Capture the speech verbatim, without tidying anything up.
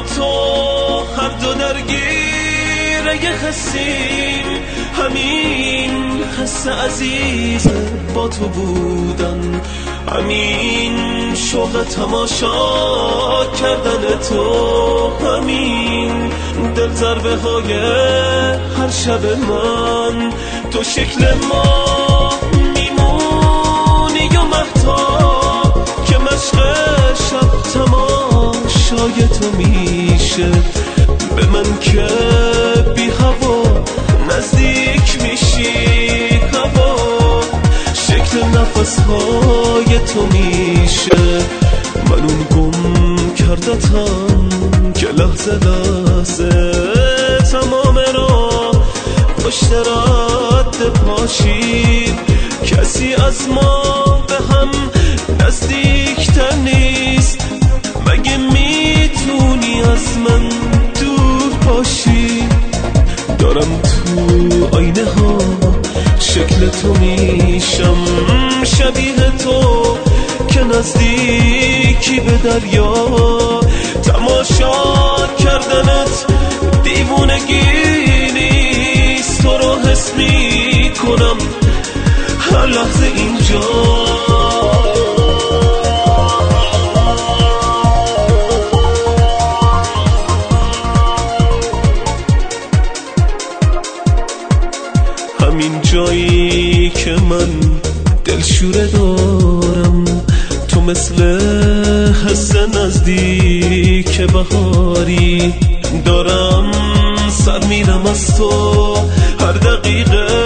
و تو هر دو درگیر یه حسیم، همین حس عزیز با تو بودن، همین شوق تماشا کردن تو، همین دل ضربه های هر شب من، تو شکل ما میمونی و مهتاب که مشق شب تماشای تو میشه، به من که بی هوا نزدیک میشی، هوا شکل نفس های تو میشه، من اون گم کردتم که لحظه لحظه تمام را پشت رد پاشید، کسی از ما به هم نزدیکتر نیست، مگه میتونی از من دور باشی؟ دارم تو آینه ها شکل تو میشم، شبیه تو که نزدیکی به دریا، تماشا کردنت دیوونگی نیست، تو رو حس میکنم هر لحظه اینجا. همین جایی که من دلشوره دارم، تو مثل حس نزدیک بهاری، دارم سر میرم از تو هر دقیقه